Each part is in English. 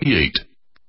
98.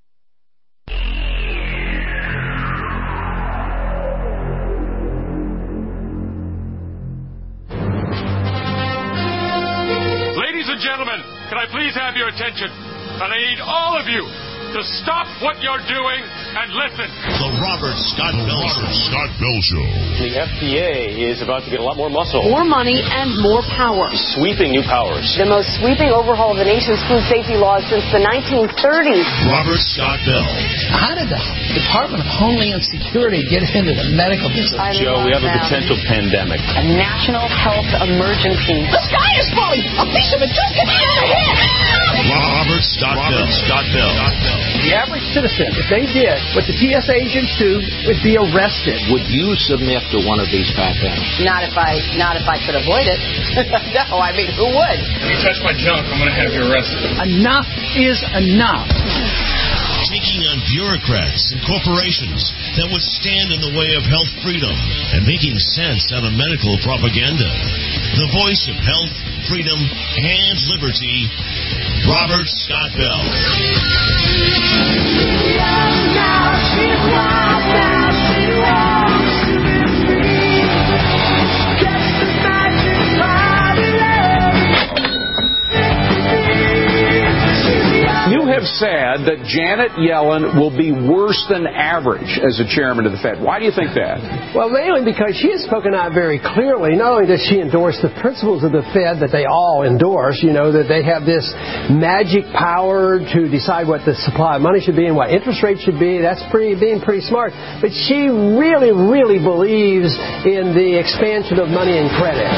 Ladies and gentlemen, can I please have your attention? And I need all of you to stop what you're doing and listen. The Robert Scott Bell Show. The FDA is about to get a lot more muscle. More money and more power. Sweeping new powers. The most sweeping overhaul of the nation's food safety laws since the 1930s. Robert Scott Bell. How did the Department of Homeland Security get into the medical business? Joe, we have a potential pandemic. A national health emergency. The sky is falling! A piece of it just hit me on the head! Robert Scott Bell. The average citizen, if they did what the TSA agents do, would be arrested. Would you submit to one of these pat-downs? Not if I could avoid it. No, I mean, who would? If you touch my junk, I'm going to have you arrested. Enough is enough. Taking on bureaucrats and corporations that would stand in the way of health freedom and making sense out of medical propaganda. The voice of health, freedom, and liberty, Robert Scott Bell. You have said that Janet Yellen will be worse than average as a chairman of the Fed. Why do you think that? Well, mainly because she has spoken out very clearly. Not only does she endorse the principles of the Fed that they all endorse, that they have this magic power to decide what the supply of money should be and what interest rates should be. That's being pretty smart. But she really, really believes in the expansion of money and credit.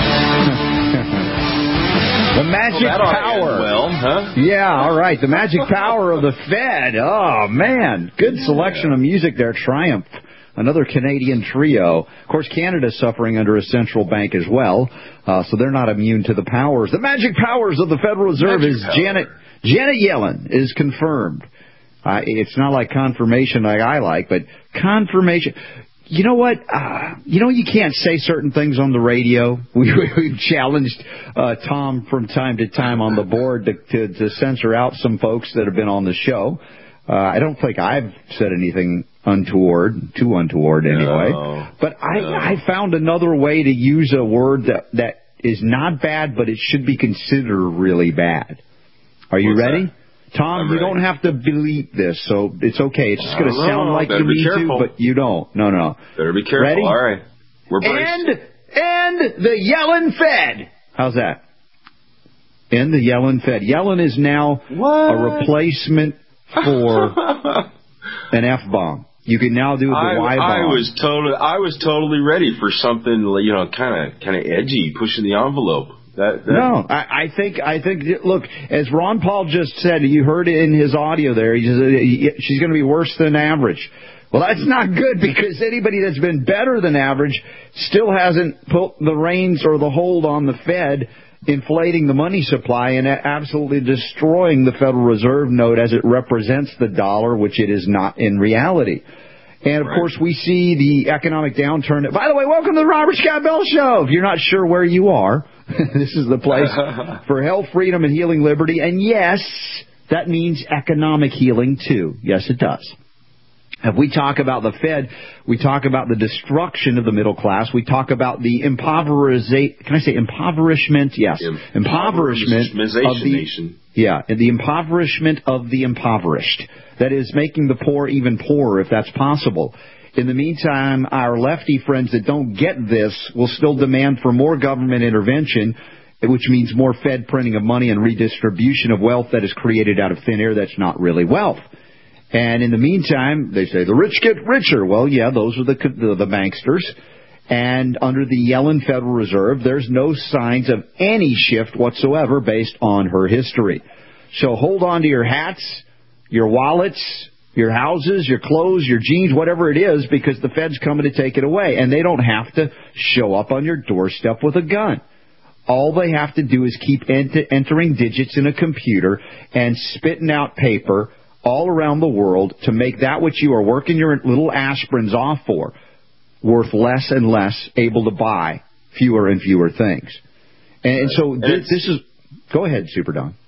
The magic power. Well, huh? Yeah, all right. The magic power of the Fed. Oh, man. Good selection of music there. Triumph. Another Canadian trio. Of course, Canada's suffering under a central bank as well, so they're not immune to the powers. The magic powers of the Federal Reserve Janet Yellen is confirmed. It's not like confirmation like I like, but confirmation. You know what? You can't say certain things on the radio. We've challenged Tom from time to time on the board to censor out some folks that have been on the show. I don't think I've said anything too untoward anyway. No. But I found another way to use a word that is not bad, but it should be considered really bad. Are you ready? That? Tom, you don't have to believe this, so it's okay. It's just going to sound like you need to, but you don't. No. Better be careful. Ready? All right. We're braced. And the Yellen Fed. How's that? And the Yellen Fed. Yellen is now a replacement for an F-bomb. You can now do the Y-bomb. I was totally ready for something, kind of edgy, pushing the envelope. No, I think. Look, as Ron Paul just said, you heard it in his audio there. He said she's going to be worse than average. Well, that's not good because anybody that's been better than average still hasn't put the reins or the hold on the Fed, inflating the money supply and absolutely destroying the Federal Reserve note as it represents the dollar, which it is not in reality. And, of course, we see the economic downturn. By the way, welcome to the Robert Scott Bell Show. If you're not sure where you are, this is the place for health, freedom, and healing liberty. And, yes, that means economic healing, too. Yes, it does. If we talk about the Fed, we talk about the destruction of the middle class. We talk about the impoverishment? Yes. Impoverishment of the nation. Yeah, the impoverishment of the impoverished. That is making the poor even poorer, if that's possible. In the meantime, our lefty friends that don't get this will still demand for more government intervention, which means more Fed printing of money and redistribution of wealth that is created out of thin air that's not really wealth. And in the meantime, they say the rich get richer. Well, yeah, those are the banksters. And under the Yellen Federal Reserve, there's no signs of any shift whatsoever based on her history. So hold on to your hats, your wallets, your houses, your clothes, your jeans, whatever it is, because the Fed's coming to take it away. And they don't have to show up on your doorstep with a gun. All they have to do is keep entering digits in a computer and spitting out paper all around the world to make that which you are working your little aspirins off for worth less and less, able to buy fewer and fewer things. And so this is... Go ahead, Super Don.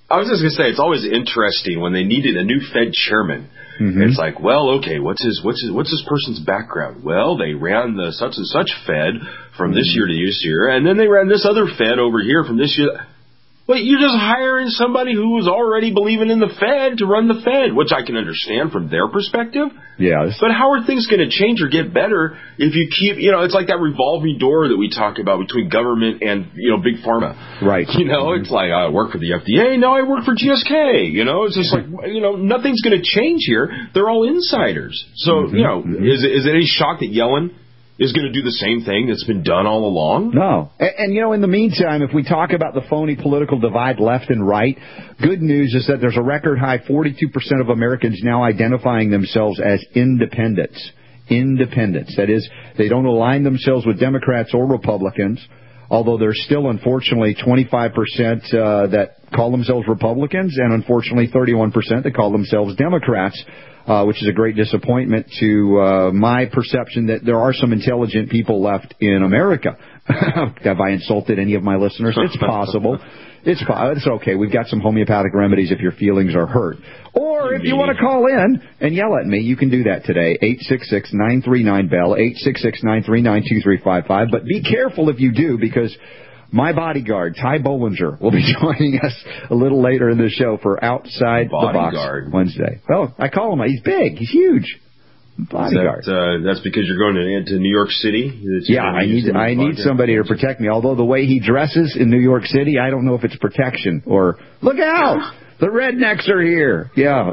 I was just going to say, it's always interesting when they needed a new Fed chairman. Mm-hmm. It's like, well, okay, what's this person's background? Well, they ran the such and such Fed from this year to this year, and then they ran this other Fed over here from this year. Well, you're just hiring somebody who was already believing in the Fed to run the Fed, which I can understand from their perspective. Yes. But how are things going to change or get better if you keep, it's like that revolving door that we talk about between government and, big pharma. Right. It's like, I work for the FDA, now I work for GSK. It's just like, nothing's going to change here. They're all insiders. So, is it any shock that Yellen is going to do the same thing that's been done all along? No. And in the meantime, if we talk about the phony political divide left and right, good news is that there's a record high 42% of Americans now identifying themselves as independents. Independents. That is, they don't align themselves with Democrats or Republicans, although there's still, unfortunately, 25% that call themselves Republicans and, unfortunately, 31% that call themselves Democrats. Which is a great disappointment to my perception that there are some intelligent people left in America. Have I insulted any of my listeners? It's possible. It's okay. We've got some homeopathic remedies if your feelings are hurt. Or if you want to call in and yell at me, you can do that today. 866-939-BELL, 866-939-2355. But be careful if you do, because my bodyguard, Ty Bollinger, will be joining us a little later in the show for Outside the Box Wednesday. Well, I call him. He's big. He's huge. Bodyguard. That's because you're going to New York City? Yeah, I need somebody to protect me. Although the way he dresses in New York City, I don't know if it's protection or, look out! The rednecks are here. Yeah,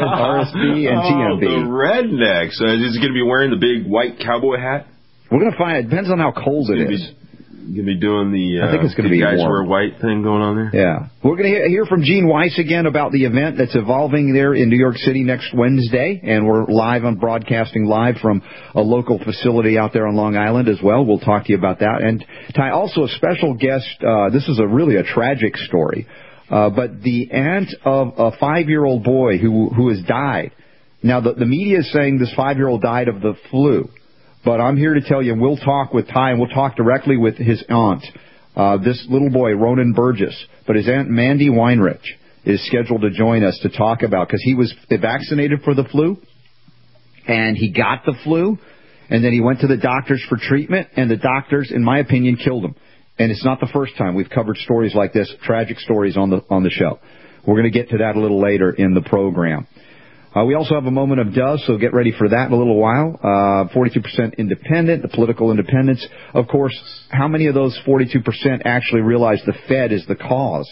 RSB and TMB. The rednecks. Is he going to be wearing the big white cowboy hat? We're going to find it. Depends on how cold it is. You're going to be doing I think it's going to be guys warm. wear white thing going on there? Yeah. We're going to hear from Gene Weiss again about the event that's evolving there in New York City next Wednesday. And we're broadcasting live from a local facility out there on Long Island as well. We'll talk to you about that. And Ty, also a special guest. This is really a tragic story. But the aunt of a 5-year-old boy who has died. Now, the media is saying this 5-year-old died of the flu. But I'm here to tell you, and we'll talk with Ty, and we'll talk directly with his aunt, this little boy, Ronan Burgess. But his aunt, Mandy Weinrich, is scheduled to join us to talk about, because he was vaccinated for the flu, and he got the flu, and then he went to the doctors for treatment, and the doctors, in my opinion, killed him. And it's not the first time we've covered stories like this, tragic stories on the show. We're going to get to that a little later in the program. We also have a moment of dust, so get ready for that in a little while. 42% independent, the political independence. Of course, how many of those 42% actually realize the Fed is the cause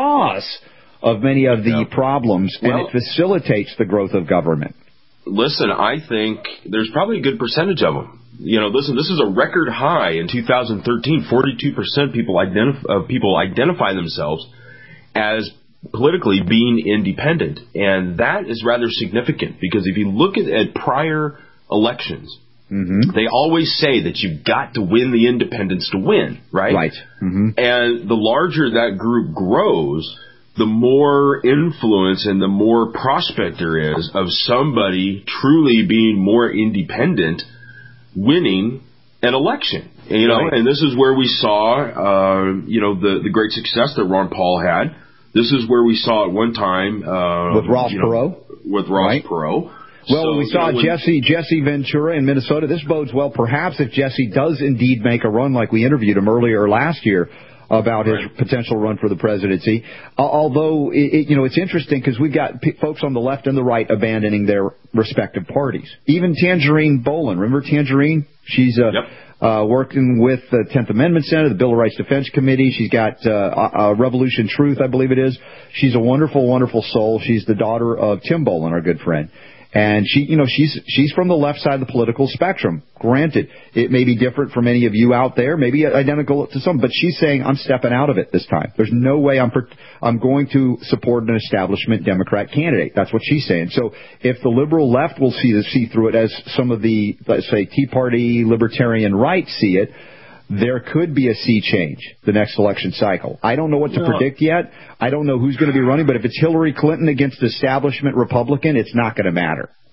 of many of the problems, and it facilitates the growth of government? Listen, I think there's probably a good percentage of them. Listen, this is a record high in 2013. 42% people identify themselves as politically being independent, and that is rather significant, because if you look at prior elections, they always say that you've got to win the independents to win, right? Right. Mm-hmm. And the larger that group grows, the more influence and the more prospect there is of somebody truly being more independent winning an election. And this is where we saw, the great success that Ron Paul had. This is where we saw at one time with Ross Perot. Perot. Well, we saw Jesse Ventura in Minnesota. This bodes well, perhaps, if Jesse does indeed make a run, like we interviewed him earlier last year about his potential run for the presidency. Although it's interesting, because we've got folks on the left and the right abandoning their respective parties. Even Tangerine Boland. Remember Tangerine? She's working with the 10th Amendment Center, the Bill of Rights Defense Committee. She's got Revolution Truth, I believe it is. She's a wonderful, wonderful soul. She's the daughter of Tim Boland, our good friend. And she's from the left side of the political spectrum. Granted, it may be different from any of you out there, maybe identical to some, but she's saying, I'm stepping out of it this time. There's no way I'm going to support an establishment Democrat candidate. That's what she's saying. So if the liberal left will see through it, as some of the, let's say, Tea Party libertarian right see it, there could be a sea change the next election cycle. I don't know what to predict yet. I don't know who's going to be running, but if it's Hillary Clinton against establishment Republican, it's not going to matter.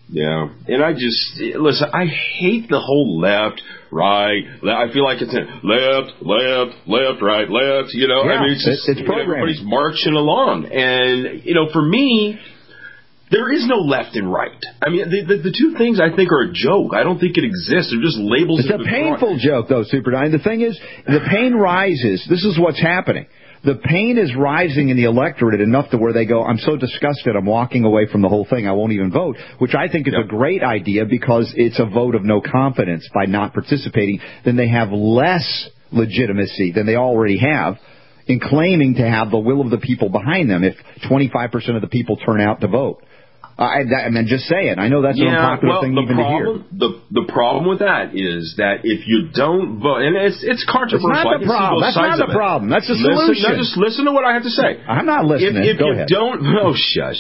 Yeah. And listen, I hate the whole left, right. I feel like it's left, right, left. Yeah, I mean, it's programming. everybody's marching along. And, for me, there is no left and right. I mean, the two things I think are a joke. I don't think it exists. They're just labels. It's a painful joke, though, Super Don. The thing is, the pain rises. This is what's happening. The pain is rising in the electorate enough to where they go, I'm so disgusted, I'm walking away from the whole thing, I won't even vote, which I think is a great idea because it's a vote of no confidence by not participating. Then they have less legitimacy than they already have in claiming to have the will of the people behind them if 25% of the people turn out to vote. I mean, just saying. I know that's an unpopular thing even to hear. The problem with that is that if you don't vote, and it's controversial. It's not the problem. That's not the problem. That's the solution. Just listen to what I have to say. I'm not listening. Go ahead. Shush.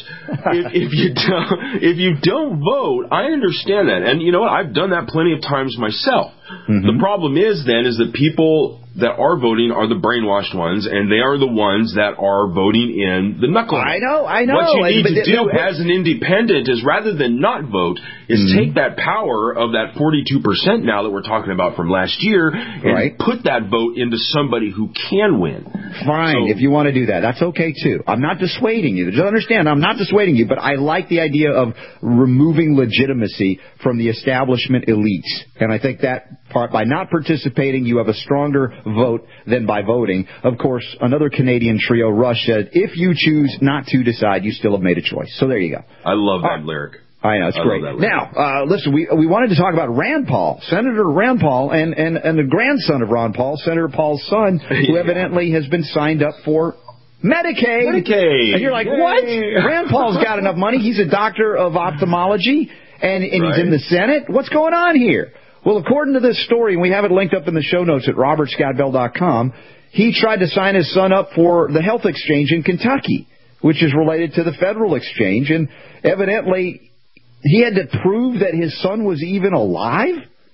if you don't vote, I understand that, and you know what? I've done that plenty of times myself. Mm-hmm. The problem is that people that are voting are the brainwashed ones, and they are the ones that are voting in the knucklehead. I know. What you need to do as an independent is, rather than not vote, is take that power of that 42% now that we're talking about from last year and put that vote into somebody who can win. Fine, if you want to do that. That's okay, too. I'm not dissuading you. Just understand, I'm not dissuading you, but I like the idea of removing legitimacy from the establishment elites. And I think that part, by not participating, you have a stronger vote than by voting. Of course, another Canadian trio, Rush, said, if you choose not to decide, you still have made a choice. So there you go. I love that lyric. I know, it's great. Now, listen, we wanted to talk about Rand Paul, Senator Rand Paul, and the grandson of Ron Paul, Senator Paul's son, who evidently has been signed up for Medicaid. And you're like, what? Rand Paul's got enough money. He's a doctor of ophthalmology, and he's in the Senate. What's going on here? Well, according to this story, and we have it linked up in the show notes at robertscottbell.com, he tried to sign his son up for the health exchange in Kentucky, which is related to the federal exchange, and evidently he had to prove that his son was even alive?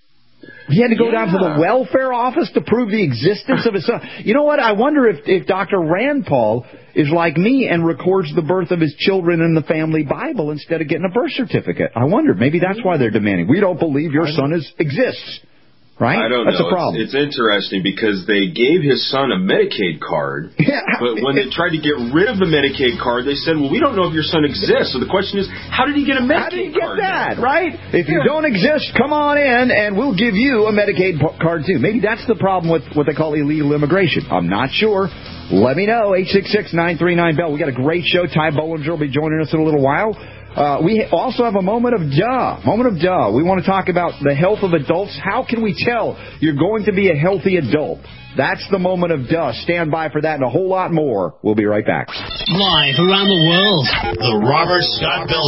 He had to go down to the welfare office to prove the existence of his son. You know what? I wonder if Dr. Rand Paul is like me and records the birth of his children in the family Bible instead of getting a birth certificate. I wonder. Maybe that's why they're demanding. We don't believe your son exists. Right? I don't know. That's a problem. It's interesting because they gave his son a Medicaid card, but when they tried to get rid of the Medicaid card, they said, well, we don't know if your son exists. So the question is, how did he get a Medicaid card? How did he get that, right? If you don't exist, come on in, and we'll give you a Medicaid card, too. Maybe that's the problem with what they call illegal immigration. I'm not sure. Let me know, 866-939-BELL. We got a great show. Ty Bollinger will be joining us in a little while. We also have a moment of duh. We want to talk about the health of adults. How can we tell you're going to be a healthy adult? That's the moment of duh. Stand by for that and a whole lot more. We'll be right back. Live around the world, the Robert Scott Bell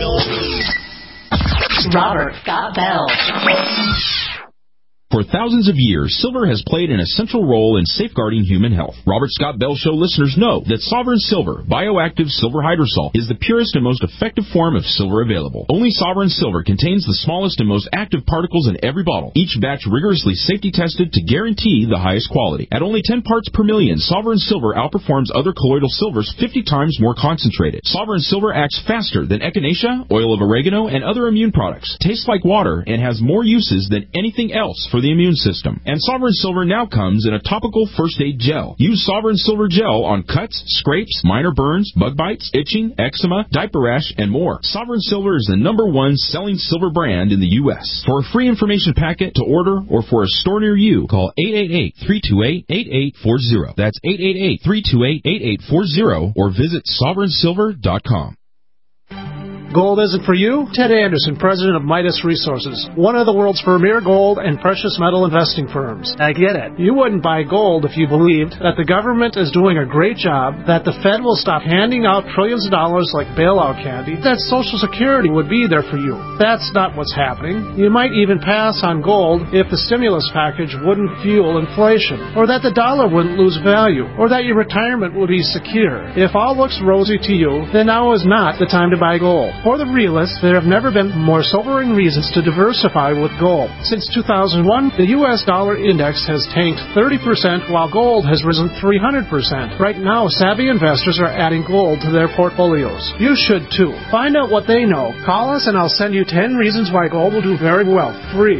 Show. Robert Scott Bell. For thousands of years, silver has played an essential role in safeguarding human health. Robert Scott Bell Show listeners know that Sovereign Silver, bioactive silver hydrosol, is the purest and most effective form of silver available. Only Sovereign Silver contains the smallest and most active particles in every bottle, each batch rigorously safety tested to guarantee the highest quality. At only 10 parts per million, Sovereign Silver outperforms other colloidal silvers 50 times more concentrated. Sovereign Silver acts faster than echinacea, oil of oregano, and other immune products, tastes like water, and has more uses than anything else for the immune system. And Sovereign Silver now comes in a topical first aid gel. Use Sovereign Silver gel on cuts, scrapes, minor burns, bug bites, itching, eczema, diaper rash, and more. Sovereign Silver is the #1 selling silver brand in the U.S. For a free information packet to order or for a store near you, call 888-328-8840. That's 888-328-8840 or visit sovereignsilver.com. Gold isn't for you? Ted Anderson, president of Midas Resources, one of the world's premier gold and precious metal investing firms. I get it. You wouldn't buy gold if you believed that the government is doing a great job, that the Fed will stop handing out trillions of dollars like bailout candy, that Social Security would be there for you. That's not what's happening. You might even pass on gold if the stimulus package wouldn't fuel inflation, or that the dollar wouldn't lose value, or that your retirement would be secure. If all looks rosy to you, then now is not the time to buy gold. For the realist, there have never been more sobering reasons to diversify with gold. Since 2001, the U.S. dollar index has tanked 30%, while gold has risen 300%. Right now, savvy investors are adding gold to their portfolios. You should too. Find out what they know. Call us and I'll send you 10 reasons why gold will do very well, free.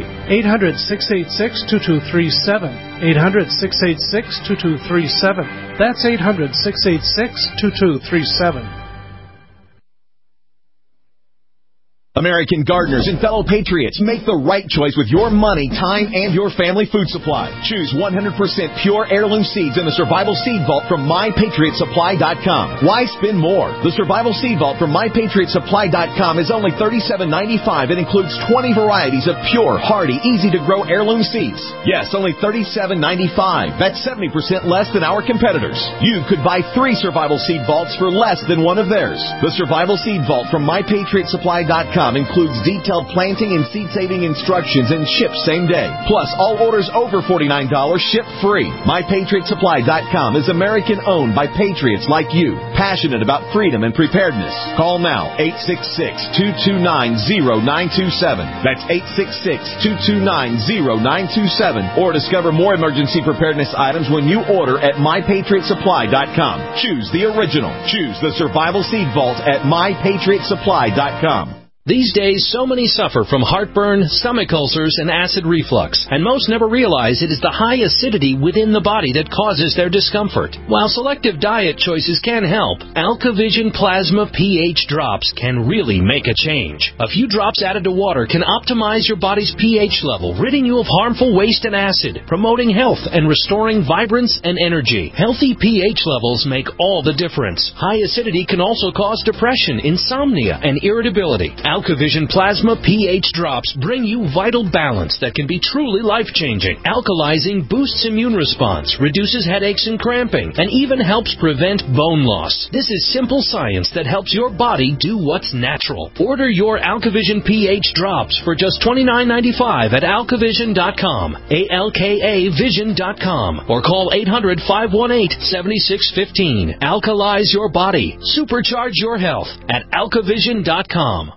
800-686-2237. 800-686-2237. That's 800-686-2237. American gardeners and fellow patriots, make the right choice with your money, time, and your family food supply. Choose 100% pure heirloom seeds in the Survival Seed Vault from MyPatriotSupply.com. Why spend more? The Survival Seed Vault from MyPatriotSupply.com is only $37.95 and includes 20 varieties of pure, hardy, easy-to-grow heirloom seeds. Yes, only $37.95. That's 70% less than our competitors. You could buy 3 Survival Seed Vaults for less than one of theirs. The Survival Seed Vault from MyPatriotSupply.com includes detailed planting and seed-saving instructions and ships same day. Plus, all orders over $49 ship free. MyPatriotSupply.com is American-owned by patriots like you, passionate about freedom and preparedness. Call now, 866-229-0927. That's 866-229-0927. Or discover more emergency preparedness items when you order at MyPatriotSupply.com. Choose the original. Choose the Survival Seed Vault at MyPatriotSupply.com. These days, so many suffer from heartburn, stomach ulcers, and acid reflux, and most never realize it is the high acidity within the body that causes their discomfort. While selective diet choices can help, AlkaVision Plasma pH drops can really make a change. A few drops added to water can optimize your body's pH level, ridding you of harmful waste and acid, promoting health and restoring vibrance and energy. Healthy pH levels make all the difference. High acidity can also cause depression, insomnia, and irritability. AlkaVision Plasma pH drops bring you vital balance that can be truly life-changing. Alkalizing boosts immune response, reduces headaches and cramping, and even helps prevent bone loss. This is simple science that helps your body do what's natural. Order your AlkaVision pH drops for just $29.95 at AlkaVision.com, ALKAVision.com, or call 800-518-7615. Alkalize your body. Supercharge your health at AlkaVision.com.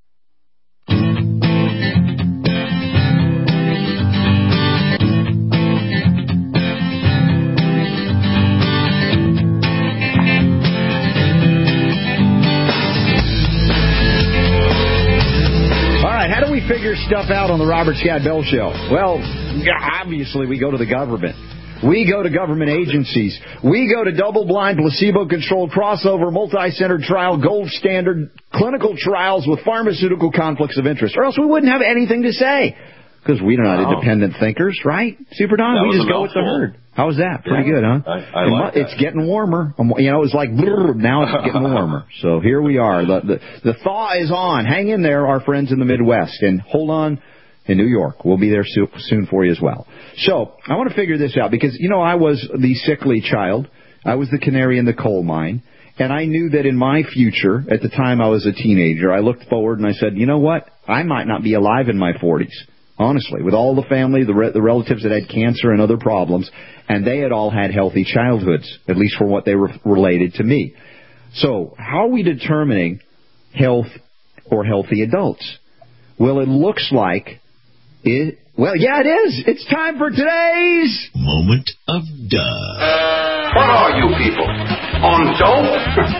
How do we figure stuff out on the Robert Scott Bell Show? Well, obviously we go to the government. We go to government agencies. We go to double-blind, placebo-controlled, crossover, multi-centered trial, gold standard clinical trials with pharmaceutical conflicts of interest. Or else we wouldn't have anything to say. Because we're not independent thinkers, right? Super Don, we just go with the herd. How was that? Pretty good, huh? I like that. It's getting warmer. You know, it's like, now it's getting warmer. So here we are. The thaw is on. Hang in there, our friends in the Midwest. And hold on in New York. We'll be there soon for you as well. So I want to figure this out because, you know, I was the sickly child. I was the canary in the coal mine. And I knew that in my future, at the time I was a teenager, I looked forward and I said, you know what? I might not be alive in my 40s. Honestly, with all the family, the relatives that had cancer and other problems, and they had all had healthy childhoods, at least for what they related to me. So how are we determining health or healthy adults? Well, it looks like it. Well, yeah, it is. It's time for today's Moment of Duh. What are you people? On dope?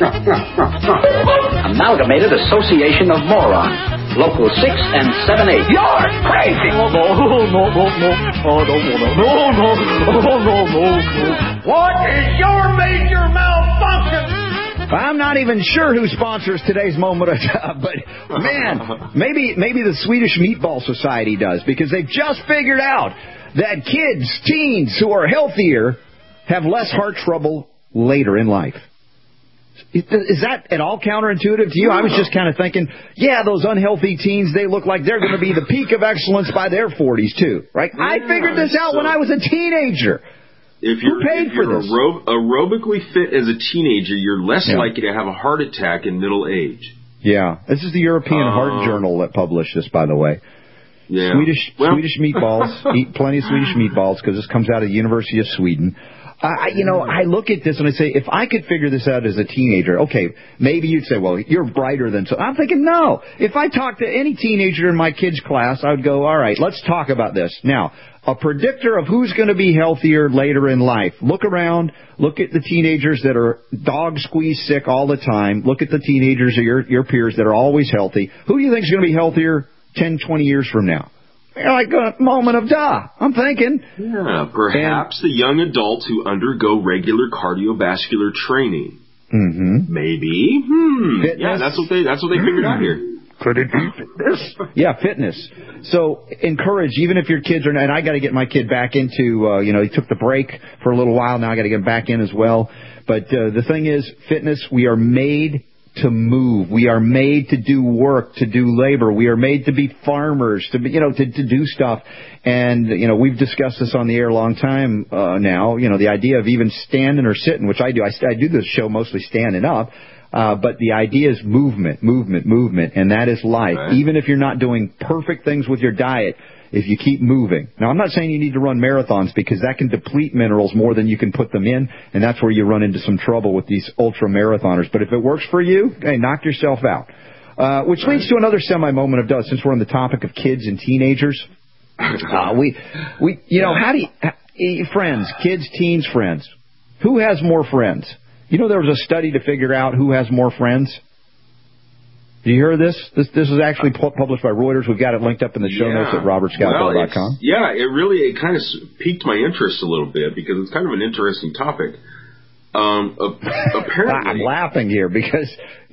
Amalgamated Association of Morons. Local 6 and 7-8. You're crazy! No. What is your major malfunction? I'm not even sure who sponsors today's Moment of Duh, but man, maybe the Swedish Meatball Society does, because they've just figured out that kids, teens who are healthier have less heart trouble later in life. Is that at all counterintuitive to you? I was just kind of thinking, yeah, those unhealthy teens, they look like they're going to be the peak of excellence by their 40s, too. Right? Yeah, I figured this out when I was a teenager. If you're aerobically fit as a teenager, you're less likely to have a heart attack in middle age. Yeah. This is the European Heart Journal that published this, by the way. Yeah. Swedish meatballs. Eat plenty of Swedish meatballs because this comes out of the University of Sweden. I look at this and I say, if I could figure this out as a teenager, okay, maybe you'd say, well, you're brighter than so. I'm thinking, no. If I talked to any teenager in my kids' class, I would go, all right, let's talk about this. Now, a predictor of who's going to be healthier later in life. Look around. Look at the teenagers that are dog squeeze sick all the time. Look at the teenagers of your peers that are always healthy. Who do you think is going to be healthier 10, 20 years from now? Like a moment of duh. I'm thinking. Yeah, perhaps the young adults who undergo regular cardiovascular training. Mm-hmm. Maybe. Yeah, that's what they figured out here. Could it be fitness? Yeah, fitness. So encourage, even if your kids are not, and I got to get my kid back into, he took the break for a little while. Now I got to get him back in as well. But the thing is, fitness, we are made to move. We are made to do work, to do labor. We are made to be farmers, to be, to do stuff. And, we've discussed this on the air a long time now, the idea of even standing or sitting, which I do. I do this show mostly standing up. But the idea is movement, and that is life. Right. Even if you're not doing perfect things with your diet, if you keep moving. Now, I'm not saying you need to run marathons because that can deplete minerals more than you can put them in, and that's where you run into some trouble with these ultra-marathoners. But if it works for you, hey, knock yourself out. Which leads to another semi-moment of duh, since we're on the topic of kids and teenagers. How do you, friends, kids, teens, friends. Who has more friends? There was a study to figure out who has more friends. Do you hear this? This is actually published by Reuters. We've got it linked up in the show notes at robertscottbell.com. It kind of piqued my interest a little bit because it's kind of an interesting topic. Apparently, I'm laughing here because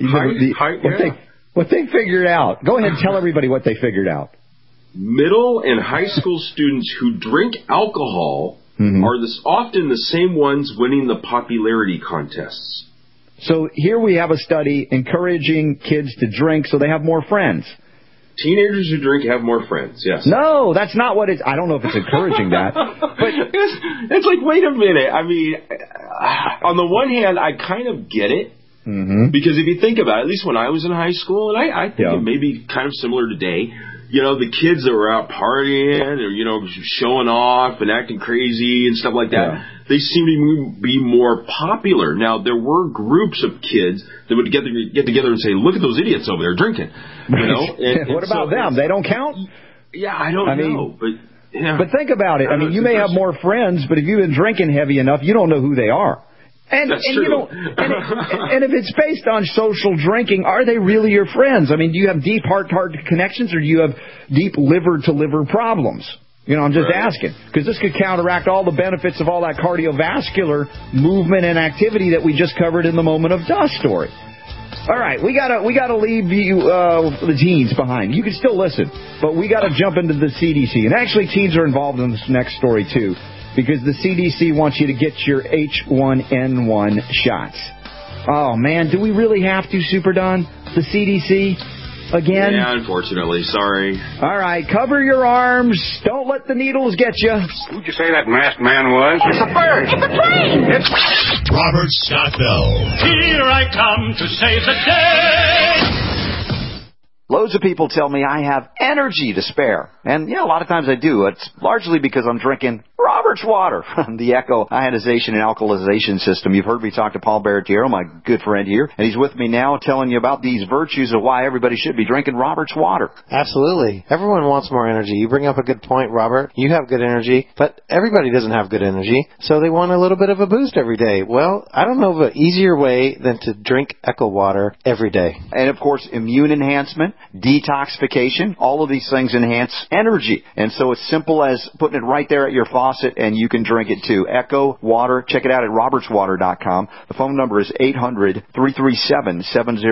what they figured out. Go ahead and tell everybody what they figured out. Middle and high school students who drink alcohol are often the same ones winning the popularity contests. So here we have a study encouraging kids to drink so they have more friends. Teenagers who drink have more friends, yes. No, that's not what it's... I don't know if it's encouraging that. But it's like, wait a minute. I mean, on the one hand, I kind of get it. Because if you think about it, at least when I was in high school, and I think it may be kind of similar today, the kids that were out partying or, showing off and acting crazy and stuff like that, they seem to be more popular. Now, there were groups of kids that would get together and say, look at those idiots over there drinking. What about them? They don't count? Yeah, I don't know. But think about it. I mean, you may have more friends, but if you've been drinking heavy enough, you don't know who they are. And if it's based on social drinking, are they really your friends? I mean, do you have deep heart-to-heart connections, or do you have deep liver-to-liver problems? I'm just asking, because this could counteract all the benefits of all that cardiovascular movement and activity that we just covered in the Moment of Duh story. All right, we gotta leave you the teens behind. You can still listen, but we got to jump into the CDC. And actually, teens are involved in this next story too, because the CDC wants you to get your H1N1 shots. Oh, man, do we really have to, Super Don? The CDC again? Yeah, unfortunately. Sorry. All right, cover your arms. Don't let the needles get you. Who'd you say that masked man was? It's a bird. It's a plane. It's Robert Scott Bell. Here I come to save the day. Loads of people tell me I have energy to spare. And, a lot of times I do. It's largely because I'm drinking Robert's water from the Echo Ionization and Alkalization System. You've heard me talk to Paul Baratiero, my good friend here, and he's with me now telling you about these virtues of why everybody should be drinking Robert's water. Absolutely. Everyone wants more energy. You bring up a good point, Robert. You have good energy, but everybody doesn't have good energy, so they want a little bit of a boost every day. Well, I don't know of an easier way than to drink Echo water every day. And, of course, immune enhancement, detoxification, all of these things enhance energy. And so it's simple as putting it right there at your faucet, and you can drink it too. Echo Water. Check it out at robertswater.com. The phone number is 800-337-7017,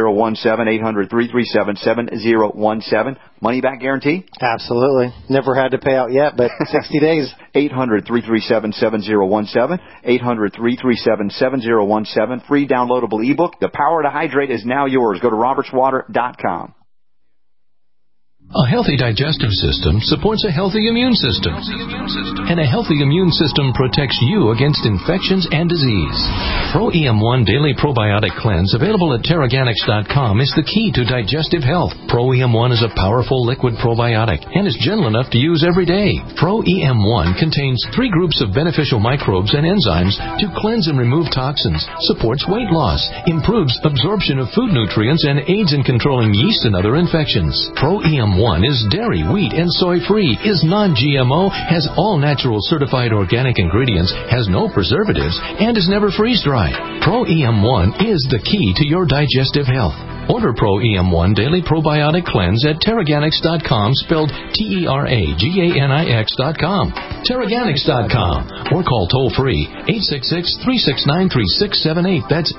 800-337-7017. Money back guarantee? Absolutely. Never had to pay out yet, but 60 days. 800-337-7017, 800-337-7017. Free downloadable ebook. The Power to Hydrate is now yours. Go to robertswater.com. A healthy digestive system supports a healthy immune system. And a healthy immune system protects you against infections and disease. Pro-EM1 Daily Probiotic Cleanse, available at Teraganix.com, is the key to digestive health. Pro-EM1 is a powerful liquid probiotic and is gentle enough to use every day. Pro-EM1 contains 3 groups of beneficial microbes and enzymes to cleanse and remove toxins, supports weight loss, improves absorption of food nutrients, and aids in controlling yeast and other infections. Pro-EM1 is dairy, wheat, and soy-free, is non-GMO, has all natural certified organic ingredients, has no preservatives, and is never freeze-dried. Pro-EM1 is the key to your digestive health. Order Pro-EM1 Daily Probiotic Cleanse at Teraganix.com, spelled Teraganix.com. Teraganix.com. Or call toll-free 866-369-3678. That's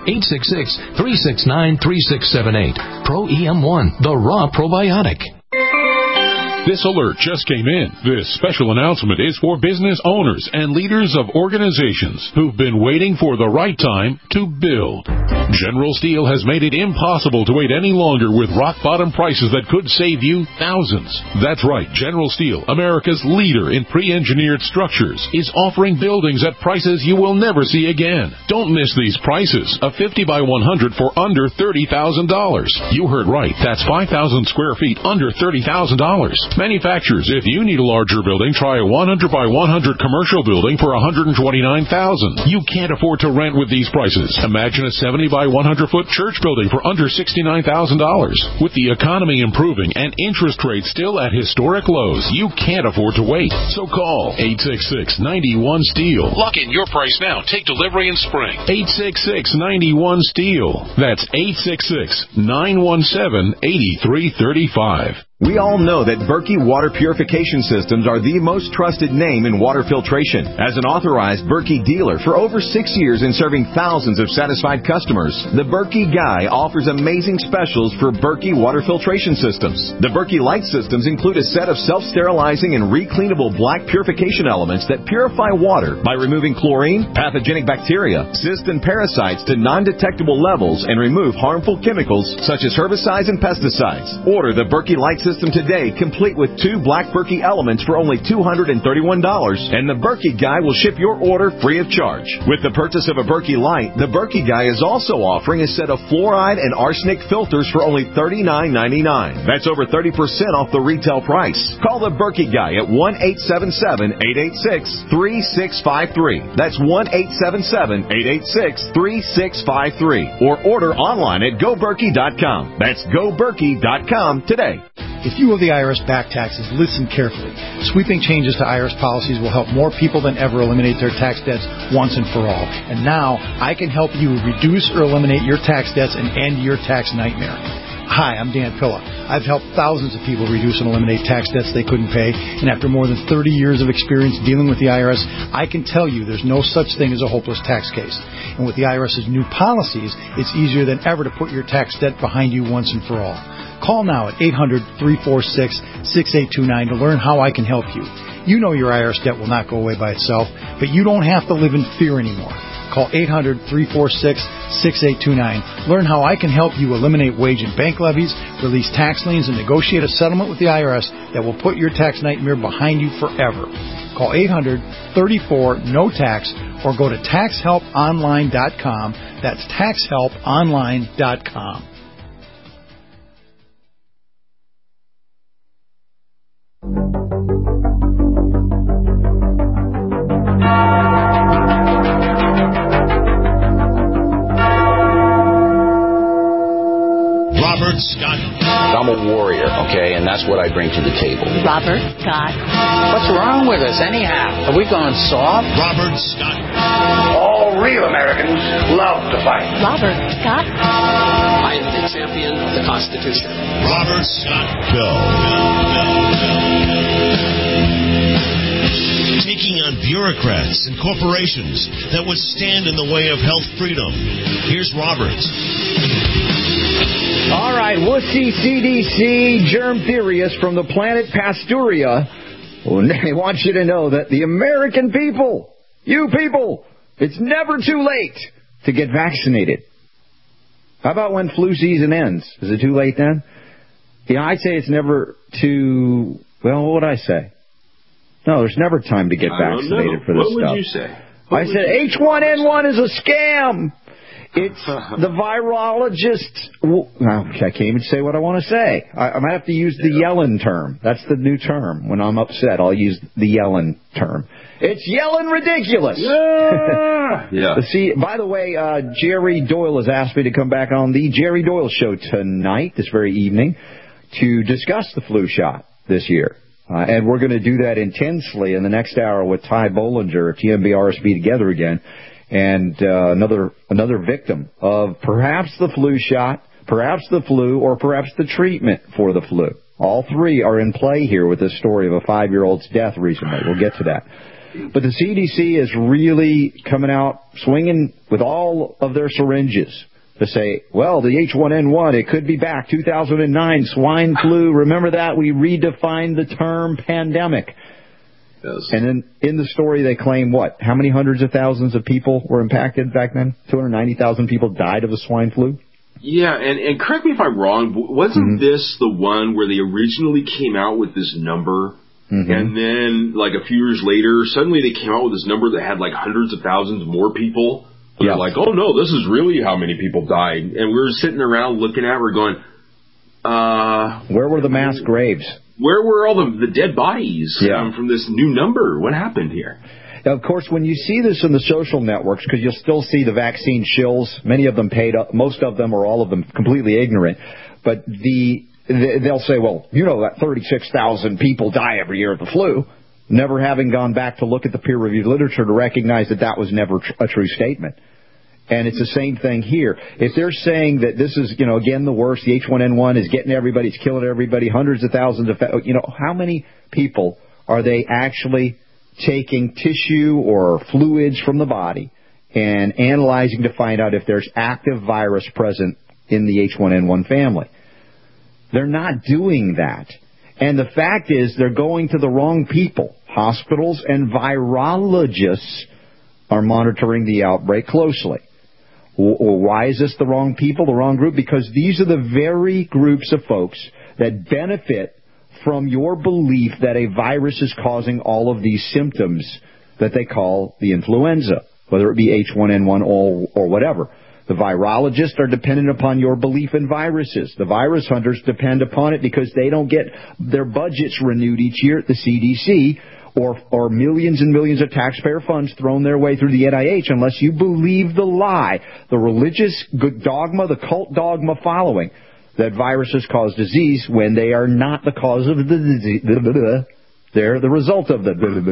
866-369-3678. Pro-EM1, the raw probiotic. This alert just came in. This special announcement is for business owners and leaders of organizations who've been waiting for the right time to build. General Steel has made it impossible to wait any longer with rock-bottom prices that could save you thousands. That's right, General Steel, America's leader in pre-engineered structures, is offering buildings at prices you will never see again. Don't miss these prices. A 50 by 100 for under $30,000. You heard right. That's 5,000 square feet under $30,000. Manufacturers, if you need a larger building, try a 100 by 100 commercial building for $129,000. You can't afford to rent with these prices. Imagine a 70 by 100-foot church building for under $69,000. With the economy improving and interest rates still at historic lows, you can't afford to wait. So call 866-91-STEEL. Lock in your price now. Take delivery in spring. 866-91-STEEL. That's 866-917-8335. We all know that Berkey Water Purification Systems are the most trusted name in water filtration. As an authorized Berkey dealer for over 6 years and serving thousands of satisfied customers, the Berkey Guy offers amazing specials for Berkey Water Filtration Systems. The Berkey Light Systems include a set of self-sterilizing and recleanable black purification elements that purify water by removing chlorine, pathogenic bacteria, cysts, and parasites to non-detectable levels and remove harmful chemicals such as herbicides and pesticides. Order the Berkey Light System today, complete with 2 black Berkey elements for only $231, and the Berkey Guy will ship your order free of charge. With the purchase of a Berkey Light, the Berkey Guy is also offering a set of fluoride and arsenic filters for only $39.99. That's over 30% off the retail price. Call the Berkey Guy at 1-877-886-3653. That's 1-877-886-3653. Or order online at GoBerkey.com. That's GoBerkey.com today. If you owe the IRS back taxes, listen carefully. Sweeping changes to IRS policies will help more people than ever eliminate their tax debts once and for all. And now, I can help you reduce or eliminate your tax debts and end your tax nightmare. Hi, I'm Dan Pilla. I've helped thousands of people reduce and eliminate tax debts they couldn't pay, and after more than 30 years of experience dealing with the IRS, I can tell you there's no such thing as a hopeless tax case. And with the IRS's new policies, it's easier than ever to put your tax debt behind you once and for all. Call now at 800-346-6829 to learn how I can help you. You know your IRS debt will not go away by itself, but you don't have to live in fear anymore. Call 800-346-6829. Learn how I can help you eliminate wage and bank levies, release tax liens, and negotiate a settlement with the IRS that will put your tax nightmare behind you forever. Call 800-34-NO-TAX or go to TaxHelpOnline.com. That's TaxHelpOnline.com. Robert Scott. I'm a warrior, okay, and that's what I bring to the table. Robert Scott. What's wrong with us, anyhow? Have we gone soft? Robert Scott. All real Americans love to fight. Robert Scott. I am the champion of the Constitution. Robert Scott. Go. Taking on bureaucrats and corporations that would stand in the way of health freedom. Here's Robert. All right, wussy CDC germ theorists from the planet Pasturia, they want you to know that the American people, you people, it's never too late to get vaccinated. How about when flu season ends? Is it too late then? Yeah, I'd say it's never too, well, what would I say? No, there's never time to get vaccinated for this stuff. What would you say? I said H1N1 is a scam. It's the virologist. Well, I can't even say what I want to say. I might have to use the Yellen term. That's the new term. When I'm upset, I'll use the Yellen term. It's Yellen ridiculous. Yeah. See, by the way, Jerry Doyle has asked me to come back on the Jerry Doyle Show tonight, this very evening, to discuss the flu shot this year. And we're going to do that intensely in the next hour with Ty Bollinger of TMB-RSB Together Again, and another victim of perhaps the flu shot, perhaps the flu, or perhaps the treatment for the flu. All three are in play here with this story of a 5-year-old's death recently. We'll get to that. But the CDC is really coming out swinging with all of their syringes to say, well, the H1N1, it could be back. 2009, swine flu. Remember that? We redefined the term pandemic. Yes. And then in the story, they claim what? How many hundreds of thousands of people were impacted back then? 290,000 people died of the swine flu? Yeah, and correct me if I'm wrong, wasn't this the one where they originally came out with this number, and then, like, a few years later, suddenly they came out with this number that had, like, hundreds of thousands more people? They're like, oh, no, this is really how many people died. And we were sitting around looking at it, we're going, where were the mass graves? Where were all the dead bodies from this new number? What happened here? Now, of course, when you see this in the social networks, because you'll still see the vaccine shills, many of them paid up, most of them or all of them completely ignorant, but they'll say, well, you know that 36,000 people die every year of the flu, never having gone back to look at the peer-reviewed literature to recognize that that was never a true statement. And it's the same thing here. If they're saying that this is, again, the worst, the H1N1 is getting everybody, it's killing everybody, hundreds of thousands of, how many people are they actually taking tissue or fluids from the body and analyzing to find out if there's active virus present in the H1N1 family? They're not doing that. And the fact is they're going to the wrong people. Hospitals and virologists are monitoring the outbreak closely. Or why is this the wrong people, the wrong group? Because these are the very groups of folks that benefit from your belief that a virus is causing all of these symptoms that they call the influenza, whether it be H1N1 or whatever. The virologists are dependent upon your belief in viruses. The virus hunters depend upon it because they don't get their budgets renewed each year at the CDC or millions and millions of taxpayer funds thrown their way through the NIH unless you believe the lie, the religious dogma, the cult dogma following that viruses cause disease when they are not the cause of the disease. They're the result of the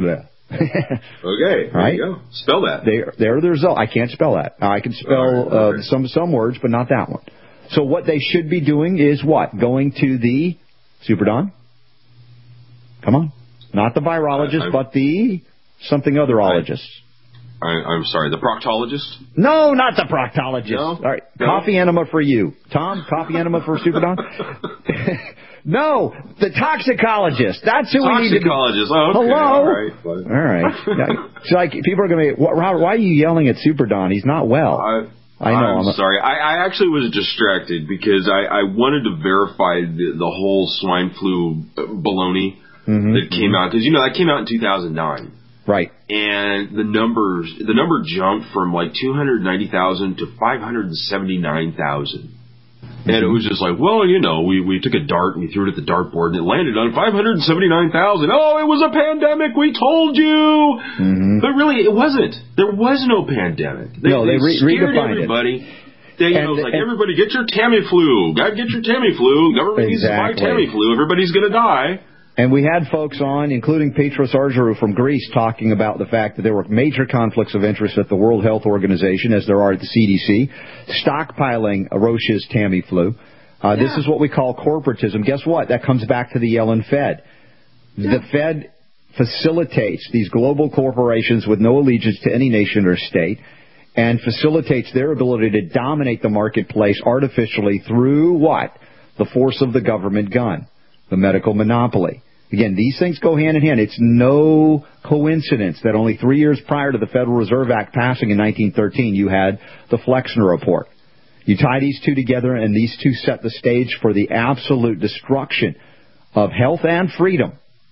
Okay, there you go. Spell that. They're the result. I can't spell that. I can spell some words, but not that one. So what they should be doing is what? Going to the Super Don? Come on. Not the virologist, but the something otherologist. I'm sorry, the proctologist? No, not the proctologist. No? All right, coffee enema for you. Tom, coffee enema for Super Don? No, the toxicologist. That's who we need to be. Toxicologist. Oh, okay. Hello? All right. It's like people are going to be, Robert, why are you yelling at Super Don? He's not well. I know. I'm sorry. I actually was distracted because I wanted to verify the whole swine flu baloney that came out. Because, that came out in 2009. Right. And the number jumped from like 290,000 to 579,000. And it was just like, well, we took a dart and we threw it at the dartboard and it landed on 579,000. Oh, it was a pandemic. We told you. But really, it wasn't. There was no pandemic. They scared everybody. Everybody get your Tamiflu. Gotta get your Tamiflu. Government needs to buy Tamiflu. Everybody's going to die. And we had folks on, including Petros Argyro from Greece, talking about the fact that there were major conflicts of interest at the World Health Organization, as there are at the CDC, stockpiling Roche's Tamiflu. This is what we call corporatism. Guess what? That comes back to the Yellen Fed. The Fed facilitates these global corporations with no allegiance to any nation or state and facilitates their ability to dominate the marketplace artificially through what? The force of the government gun, the medical monopoly. Again, these things go hand in hand. It's no coincidence that only 3 years prior to the Federal Reserve Act passing in 1913, you had the Flexner Report. You tie these two together, and these two set the stage for the absolute destruction of health and freedom,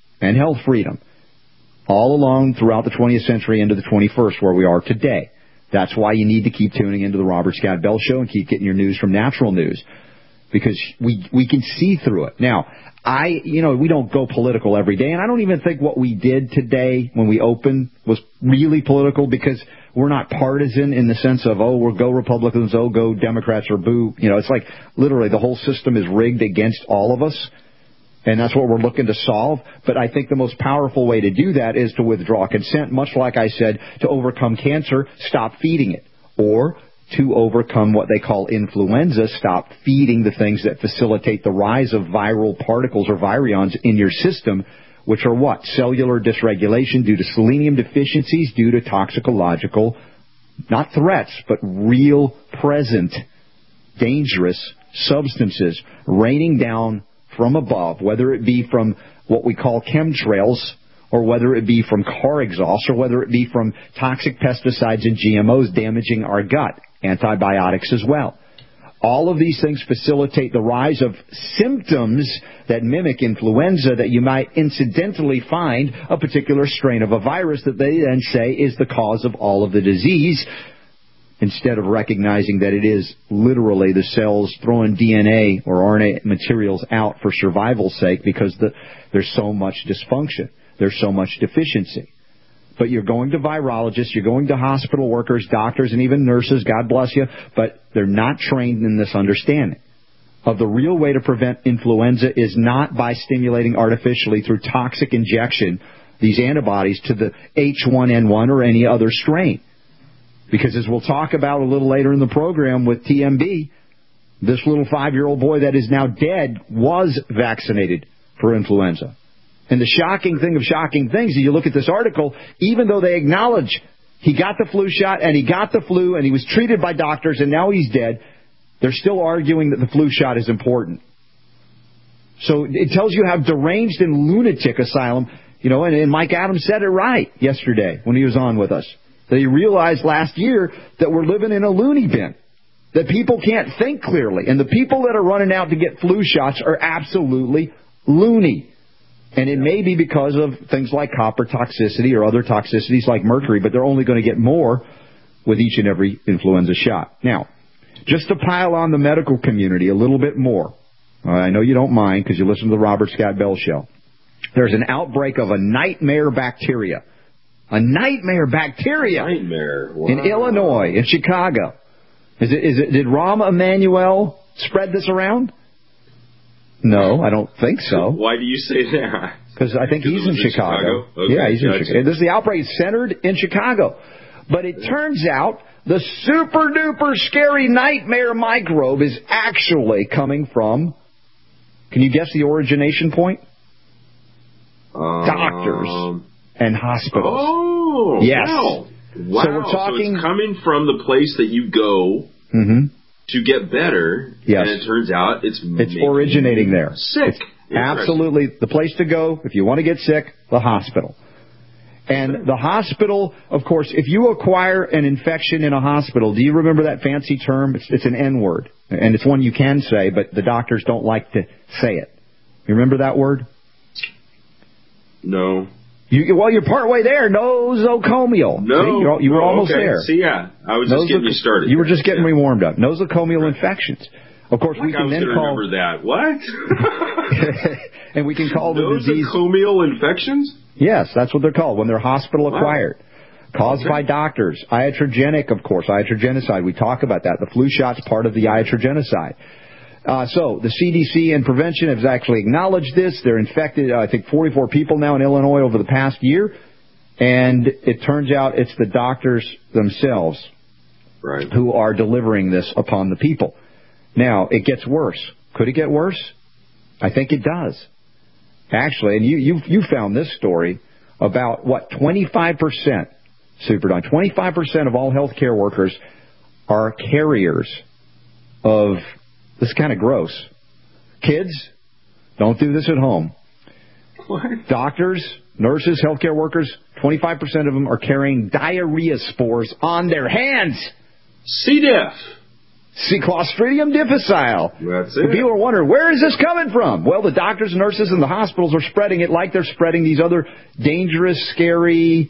all along throughout the 20th century into the 21st, where we are today. That's why you need to keep tuning into the Robert Scott Bell Show and keep getting your news from Natural News, because we can see through it. Now, we don't go political every day, and I don't even think what we did today when we opened was really political, because we're not partisan in the sense of, we'll go Republicans, go Democrats, or boo. It's like literally the whole system is rigged against all of us, and that's what we're looking to solve. But I think the most powerful way to do that is to withdraw consent, much like I said, to overcome cancer, stop feeding it, or to overcome what they call influenza, stop feeding the things that facilitate the rise of viral particles or virions in your system, which are what? Cellular dysregulation due to selenium deficiencies, due to toxicological, not threats, but real present dangerous substances raining down from above, whether it be from what we call chemtrails, or whether it be from car exhaust, or whether it be from toxic pesticides and GMOs damaging our gut, antibiotics as well. All of these things facilitate the rise of symptoms that mimic influenza, that you might incidentally find a particular strain of a virus that they then say is the cause of all of the disease, instead of recognizing that it is literally the cells throwing DNA or RNA materials out for survival's sake, because there's so much dysfunction. There's so much deficiency. But you're going to virologists, you're going to hospital workers, doctors, and even nurses, God bless you, but they're not trained in this understanding of the real way to prevent influenza is not by stimulating artificially through toxic injection these antibodies to the H1N1 or any other strain. Because as we'll talk about a little later in the program with TMB, this little 5-year-old boy that is now dead was vaccinated for influenza. And the shocking thing of shocking things is you look at this article, even though they acknowledge he got the flu shot and he got the flu and he was treated by doctors and now he's dead, they're still arguing that the flu shot is important. So it tells you how deranged and lunatic asylum, and Mike Adams said it right yesterday when he was on with us. That he realized last year that we're living in a loony bin, that people can't think clearly. And the people that are running out to get flu shots are absolutely loony. And it may be because of things like copper toxicity or other toxicities like mercury, but they're only going to get more with each and every influenza shot. Now, just to pile on the medical community a little bit more, I know you don't mind because you listen to the Robert Scott Bell Show. There's an outbreak of a nightmare bacteria. A nightmare bacteria. Wow. In Illinois, in Chicago. Did Rahm Emanuel spread this around? No, I don't think so. Why do you say that? Because I think he's in Chicago. Okay, yeah, he's in Chicago. This is the outbreak centered in Chicago. But it turns out the super duper scary nightmare microbe is actually coming from, can you guess the origination point? Doctors and hospitals. Oh, yes. Wow. So we're talking. So it's coming from the place that you go to get better. Yes. And it turns out it's originating there. Sick. Absolutely. The place to go if you want to get sick, the hospital. And the hospital, of course, if you acquire an infection in a hospital, do you remember that fancy term? It's an N-word. And it's one you can say, but the doctors don't like to say it. You remember that word? No. You're partway there. Nosocomial. No. See, you were almost there. See, yeah. I was just getting you started. You were just getting me warmed up. Nosocomial infections. Of course, we can then call. Remember that. What? And we can call the disease. Nosocomial infections? Yes, that's what they're called when they're hospital acquired. Caused by doctors. Iatrogenic, of course. Iatrogenicide. We talk about that. The flu shot's part of the iatrogenicide. So the CDC and prevention have actually acknowledged this. They're infected, I think, 44 people now in Illinois over the past year. And it turns out it's the doctors themselves who are delivering this upon the people. Now, it gets worse. Could it get worse? I think it does. Actually, and you found this story about, 25%, Super Don, 25% of all healthcare workers are carriers of... This is kind of gross. Kids, don't do this at home. What? Doctors, nurses, healthcare workers, 25% of them are carrying diarrhea spores on their hands. C. diff. See, Clostridium difficile. That's it. And people are wondering, where is this coming from? Well, the doctors and nurses in the hospitals are spreading it like they're spreading these other dangerous, scary...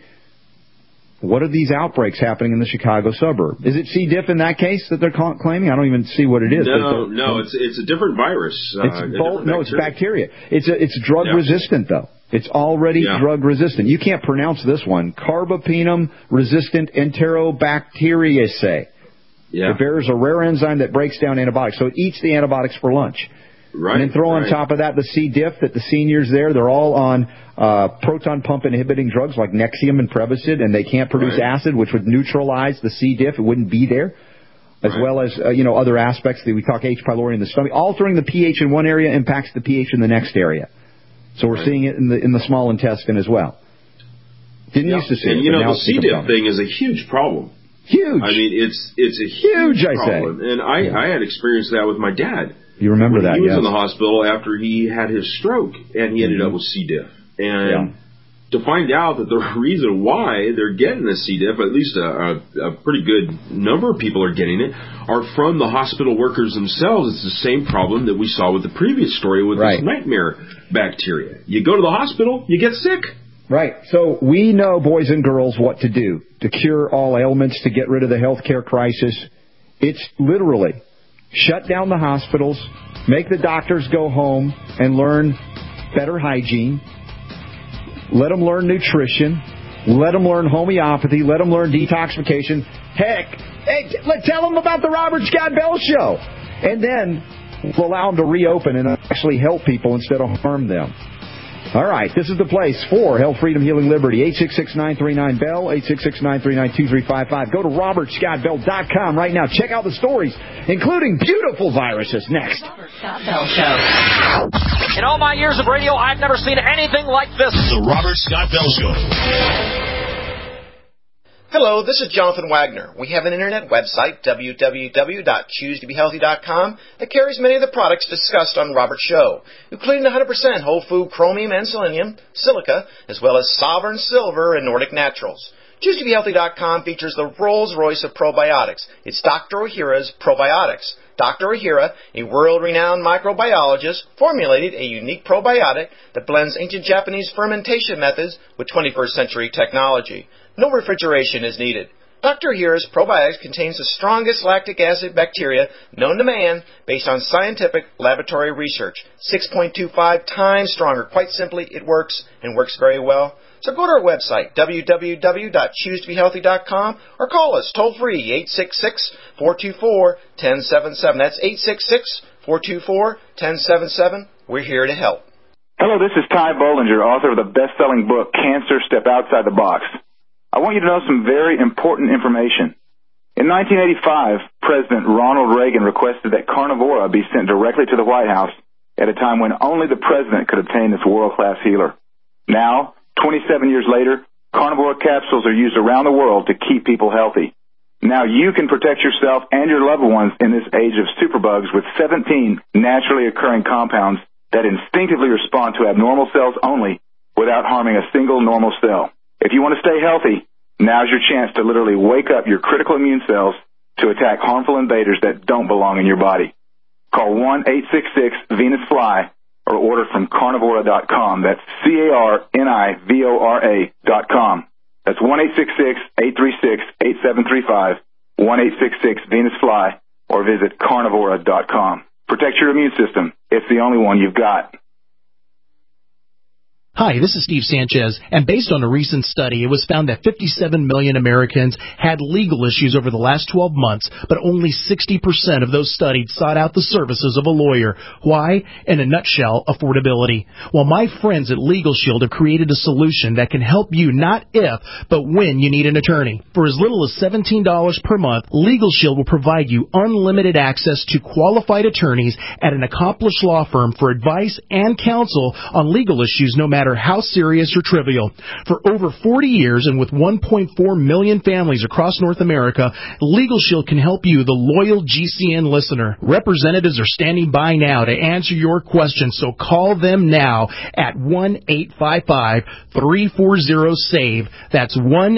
What are these outbreaks happening in the Chicago suburb? Is it C. diff in that case that they're claiming? I don't even see what it is. No, it's a different virus. It's bacteria. It's drug resistant, though. It's already drug resistant. You can't pronounce this one. Carbapenem resistant enterobacteriaceae. Yeah. It bears a rare enzyme that breaks down antibiotics, so it eats the antibiotics for lunch. Right. And then throw on top of that the C. diff that the seniors there, they're all on proton pump inhibiting drugs like Nexium and Prevacid, and they can't produce acid, which would neutralize the C. diff. It wouldn't be there. As well as, other aspects that we talk H. pylori in the stomach. Altering the pH in one area impacts the pH in the next area. So we're seeing it in the small intestine as well. Didn't used to see it. And, the C. diff thing is a huge problem. Huge. I mean, it's a huge problem. And I had experienced that with my dad. You remember that, He was in the hospital after he had his stroke, and he ended up with C. diff. And to find out that the reason why they're getting the C. diff, at least a pretty good number of people are getting it, are from the hospital workers themselves. It's the same problem that we saw with the previous story with this nightmare bacteria. You go to the hospital, you get sick. Right. So we know, boys and girls, what to do to cure all ailments, to get rid of the healthcare crisis. It's literally shut down the hospitals, make the doctors go home and learn better hygiene, let them learn nutrition, let them learn homeopathy, let them learn detoxification. Heck, tell them about the Robert Scott Bell Show. And then we'll allow them to reopen and actually help people instead of harm them. All right, this is the place for Health, Freedom, Healing, Liberty. 866-939-BELL, 866-939-2355. Go to robertscottbell.com right now. Check out the stories, including beautiful viruses. Next. Robert Scott Bell Show. In all my years of radio, I've never seen anything like this. The Robert Scott Bell Show. Hello, this is Jonathan Wagner. We have an internet website, www.choosetobehealthy.com, that carries many of the products discussed on Robert's show, including 100% whole food chromium and selenium, silica, as well as Sovereign Silver and Nordic Naturals. ChooseToBeHealthy.com features the Rolls-Royce of probiotics. It's Dr. Ohhira's Probiotics. Dr. Ohhira, a world-renowned microbiologist, formulated a unique probiotic that blends ancient Japanese fermentation methods with 21st century technology. No refrigeration is needed. Dr. Ohhira's probiotics contains the strongest lactic acid bacteria known to man based on scientific laboratory research. 6.25 times stronger. Quite simply, it works and works very well. So go to our website, www.choosetobehealthy.com, or call us toll-free, 866-424-1077. That's 866-424-1077. We're here to help. Hello, this is Ty Bollinger, author of the best-selling book, Cancer, Step Outside the Box. I want you to know some very important information. In 1985, President Ronald Reagan requested that Carnivora be sent directly to the White House at a time when only the president could obtain this world-class healer. Now, 27 years later, Carnivora capsules are used around the world to keep people healthy. Now you can protect yourself and your loved ones in this age of superbugs with 17 naturally occurring compounds that instinctively respond to abnormal cells only without harming a single normal cell. If you want to stay healthy, now's your chance to literally wake up your critical immune cells to attack harmful invaders that don't belong in your body. Call 1-866-VENUS-FLY or order from Carnivora.com. That's Carnivora.com. That's 1-866-836-8735, 1-866-VENUS-FLY, or visit Carnivora.com. Protect your immune system. It's the only one you've got. Hi, this is Steve Sanchez, and based on a recent study, it was found that 57 million Americans had legal issues over the last 12 months, but only 60% of those studied sought out the services of a lawyer. Why? In a nutshell, affordability. Well, my friends at Legal Shield have created a solution that can help you not if, but when you need an attorney. For as little as $17 per month, Legal Shield will provide you unlimited access to qualified attorneys at an accomplished law firm for advice and counsel on legal issues no matter matter how serious or trivial. For over 40 years and with 1.4 million families across North America, Legal Shield can help you, the loyal GCN listener. Representatives are standing by now to answer your questions, so call them now at 1-855-340-SAVE. That's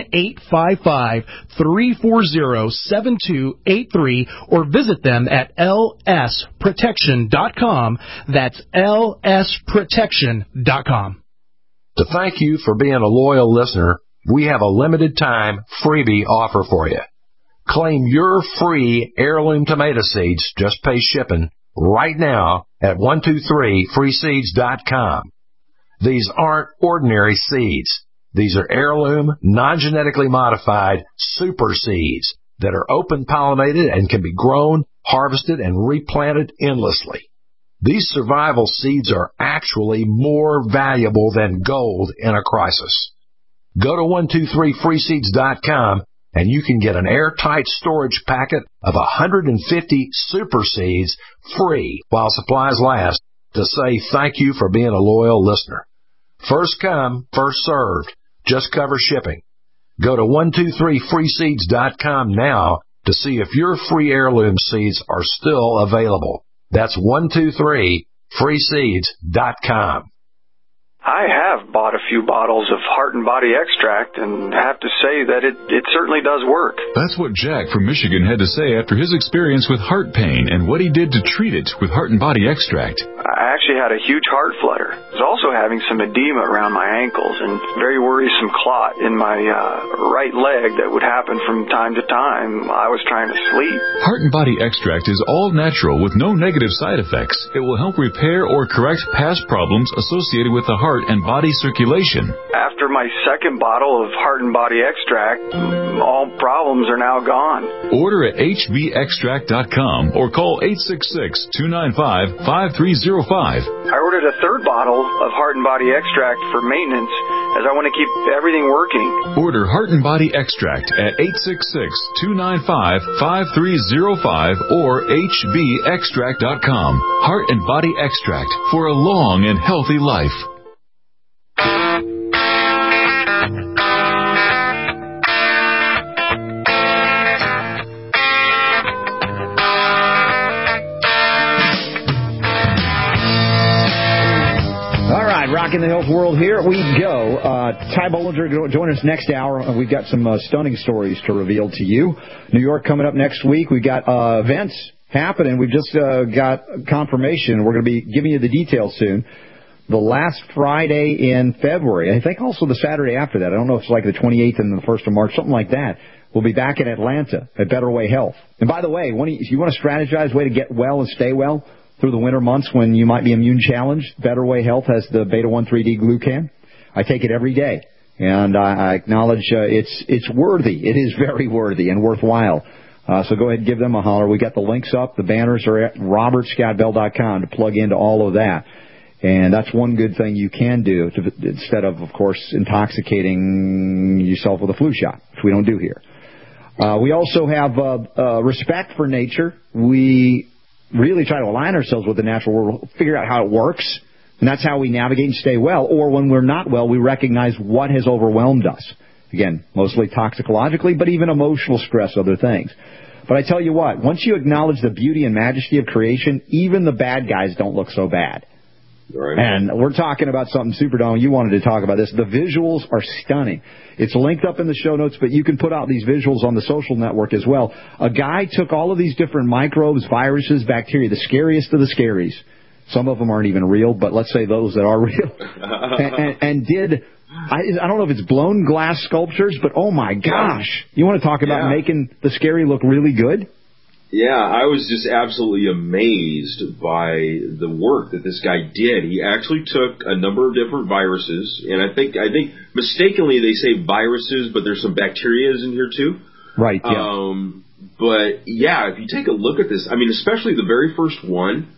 1-855-340-7283, or visit them at lsprotection.com. That's lsprotection.com. To thank you for being a loyal listener, we have a limited time freebie offer for you. Claim your free heirloom tomato seeds, just pay shipping, right now at 123freeseeds.com. These aren't ordinary seeds. These are heirloom, non-genetically modified super seeds that are open pollinated and can be grown, harvested, and replanted endlessly. These survival seeds are actually more valuable than gold in a crisis. Go to 123freeseeds.com and you can get an airtight storage packet of 150 super seeds free while supplies last to say thank you for being a loyal listener. First come, first served. Just cover shipping. Go to 123freeseeds.com now to see if your free heirloom seeds are still available. That's 123freeseeds.com. I have bought a few bottles of Heart and Body Extract and have to say that it certainly does work. That's what Jack from Michigan had to say after his experience with heart pain and what he did to treat it with Heart and Body Extract. I actually had a huge heart flutter. I was also having some edema around my ankles and very worrisome clot in my right leg that would happen from time to time. I was trying to sleep. Heart and Body Extract is all natural with no negative side effects. It will help repair or correct past problems associated with the heart and body circulation. After my second bottle of Heart and Body Extract, all problems are now gone. Order at hbextract.com or call 866-295-5305. I ordered a third bottle of Heart and Body Extract for maintenance as I want to keep everything working. Order Heart and Body Extract at 866-295-5305 or hbextract.com. Heart and Body Extract for a long and healthy life. Rocking the health world, here we go. Ty Bollinger, join us next hour. We've got some stunning stories to reveal to you. New York coming up next week. We've got events happening. We've just got confirmation. We're going to be giving you the details soon. The last Friday in February, I think also the Saturday after that. I don't know if it's like the 28th and the 1st of March, something like that. We'll be back in Atlanta at Better Way Health. And by the way, if you want to strategize a way to get well and stay well through the winter months when you might be immune challenged, Better Way Health has the beta-1,3-D glucan. I take it every day, and I acknowledge it's worthy. It is very worthy and worthwhile. So go ahead and give them a holler. We got the links up. The banners are at robertscottbell.com to plug into all of that. And that's one good thing you can do instead of course, intoxicating yourself with a flu shot, which we don't do here. We also have respect for nature. We really try to align ourselves with the natural world, figure out how it works, and that's how we navigate and stay well. Or when we're not well, we recognize what has overwhelmed us. Again, mostly toxicologically, but even emotional stress, other things. But I tell you what, once you acknowledge the beauty and majesty of creation, even the bad guys don't look so bad. Right. And we're talking about something super dumb. You wanted to talk about this. The visuals are stunning. It's linked up in the show notes, but you can put out these visuals on the social network as well. A guy took all of these different microbes, viruses, bacteria, the scariest of the scaries. Some of them aren't even real, but let's say those that are real. and did, I don't know if it's blown glass sculptures, but oh my gosh. You want to talk about making the scary look really good? Yeah, I was just absolutely amazed by the work that this guy did. He actually took a number of different viruses, and I think mistakenly they say viruses, but there's some bacteria in here too. Right, yeah. But yeah, if you take a look at this, I mean, especially the very first one,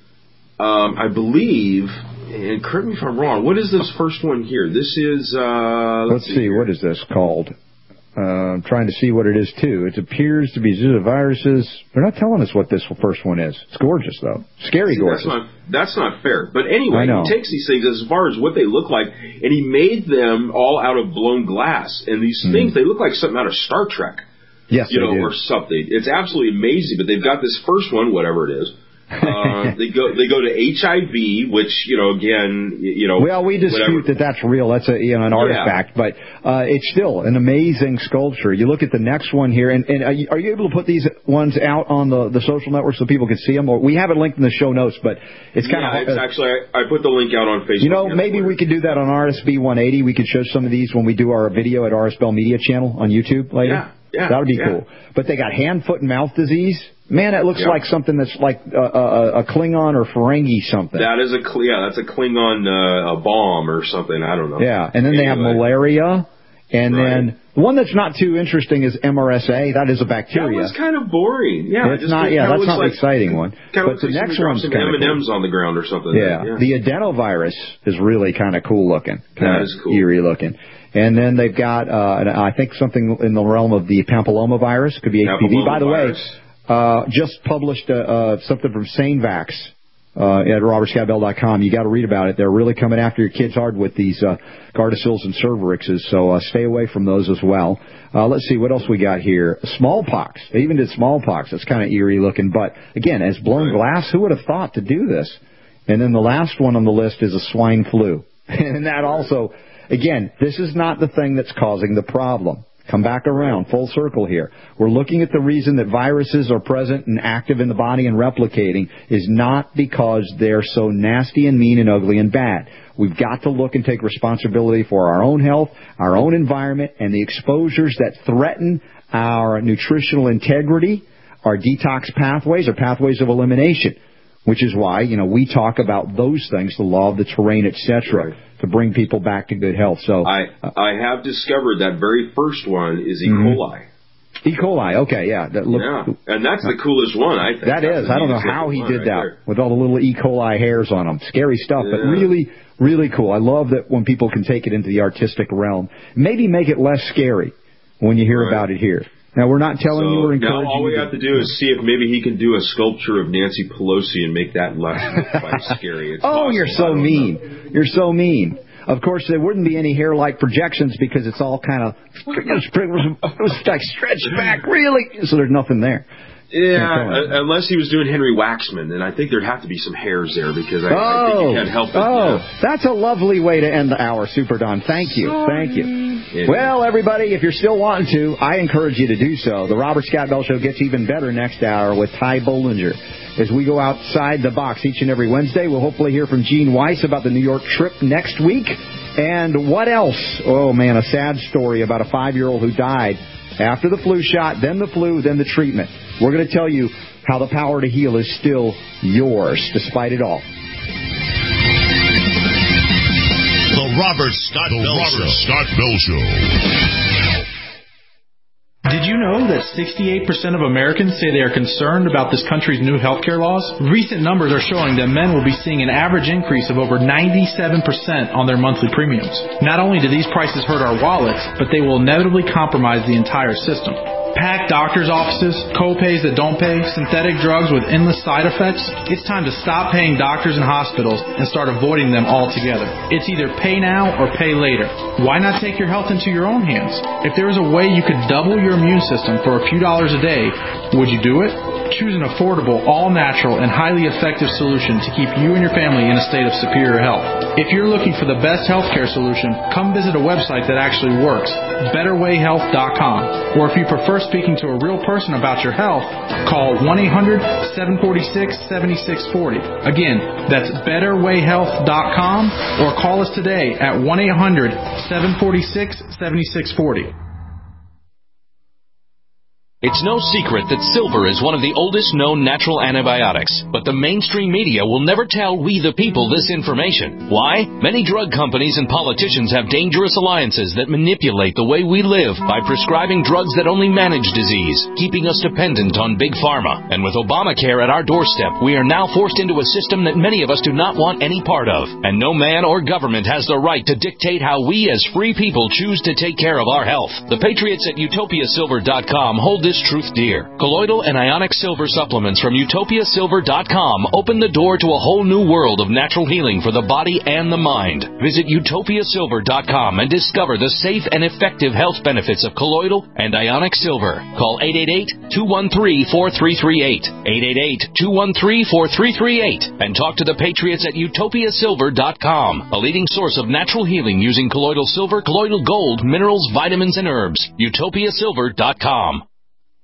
I believe, and correct me if I'm wrong, what is this first one here? This is, let's see, what is this called? Trying to see what it is, too. It appears to be viruses. They're not telling us what this first one is. It's gorgeous, though. Scary gorgeous. That's not fair. But anyway, he takes these things as far as what they look like, and he made them all out of blown glass. And these things, they look like something out of Star Trek. Yes, you know, or something. It's absolutely amazing. But they've got this first one, whatever it is. They go to HIV, which, again, Well, we dispute that that's real. That's an artifact, but it's still an amazing sculpture. You look at the next one here, and are you able to put these ones out on the social networks so people can see them? Or we have it linked in the show notes, but it's kind of it's actually I put the link out on Facebook. Maybe we could do that on RSB 180. We could show some of these when we do our video at RS Bell Media channel on YouTube later. Yeah, that would be cool. But they got hand, foot, and mouth disease. Man, it looks like something that's like a Klingon or Ferengi something. That is that's a Klingon a bomb or something. I don't know. Yeah, and then they have malaria, and then one that's not too interesting is MRSA. That is a bacteria. That was kind of boring. Yeah, it's not. Yeah, that's not an exciting one. But the next one's kind of M&Ms on the ground or something. Yeah, the adenovirus is really kind of cool looking. That is cool. Eerie looking. And then they've got, I think, something in the realm of the papilloma virus. Could be HPV. By the way, just published something from SaneVax at robertscottbell.com. You got to read about it. They're really coming after your kids hard with these Gardasil's and Cervarixes, so stay away from those as well. Let's see, what else we got here? Smallpox. They even did smallpox. That's kind of eerie looking. But, again, as blown glass, who would have thought to do this? And then the last one on the list is a swine flu. And that also... Again, this is not the thing that's causing the problem. Come back around, full circle here. We're looking at the reason that viruses are present and active in the body and replicating is not because they're so nasty and mean and ugly and bad. We've got to look and take responsibility for our own health, our own environment, and the exposures that threaten our nutritional integrity, our detox pathways, our pathways of elimination, which is why, we talk about those things, the law of the terrain, etc., to bring people back to good health. So I have discovered that very first one is E. coli. E. coli, okay, yeah. And that's the coolest one, I think. That is. I don't know how he did that with all the little E. coli hairs on them. Scary stuff, but really, really cool. I love that when people can take it into the artistic realm. Maybe make it less scary when you hear about it here. Now, we're not telling you we're encouraging you. Now all we have to do is see if maybe he can do a sculpture of Nancy Pelosi and make that less scary. It's possible. You're so mean. You're so mean. Of course, there wouldn't be any hair-like projections because it's all kind of stretched back, really. So there's nothing there. Yeah, unless he was doing Henry Waxman, and I think there'd have to be some hairs there because I think he can't help it. That's a lovely way to end the hour, Super Don. Thank you. Thank you. Yeah. Well, everybody, if you're still wanting to, I encourage you to do so. The Robert Scott Bell Show gets even better next hour with Ty Bollinger. As we go outside the box each and every Wednesday, we'll hopefully hear from Gene Weiss about the New York trip next week. And what else? Oh, man, a sad story about a 5-year-old who died after the flu shot, then the flu, then the treatment. We're going to tell you how the power to heal is still yours, despite it all. The Robert Scott Bell Show. Did you know that 68% of Americans say they are concerned about this country's new health care laws? Recent numbers are showing that men will be seeing an average increase of over 97% on their monthly premiums. Not only do these prices hurt our wallets, but they will inevitably compromise the entire system. Packed doctors' offices, co-pays that don't pay, synthetic drugs with endless side effects. It's time to stop paying doctors and hospitals and start avoiding them altogether. It's either pay now or pay later. Why not take your health into your own hands? If there was a way you could double your immune system for a few dollars a day, would you do it? Choose an affordable, all-natural, and highly effective solution to keep you and your family in a state of superior health. If you're looking for the best healthcare solution, come visit a website that actually works, BetterWayHealth.com. Or if you prefer speaking to a real person about your health, call 1-800-746-7640. Again, that's BetterWayHealth.com, or call us today at 1-800-746-7640. It's no secret that silver is one of the oldest known natural antibiotics, but the mainstream media will never tell we the people this information. Why? Many drug companies and politicians have dangerous alliances that manipulate the way we live by prescribing drugs that only manage disease, keeping us dependent on big pharma. And with Obamacare at our doorstep, we are now forced into a system that many of us do not want any part of. And no man or government has the right to dictate how we as free people choose to take care of our health. The patriots at utopiasilver.com hold this truth dear. Colloidal and ionic silver supplements from utopiasilver.com open the door to a whole new world of natural healing for the body and the mind. Visit utopiasilver.com and discover the safe and effective health benefits of colloidal and ionic silver. Call 888-213-4338. 888-213-4338 and talk to the patriots at utopiasilver.com, a leading source of natural healing using colloidal silver, colloidal gold, minerals, vitamins, and herbs. utopiasilver.com.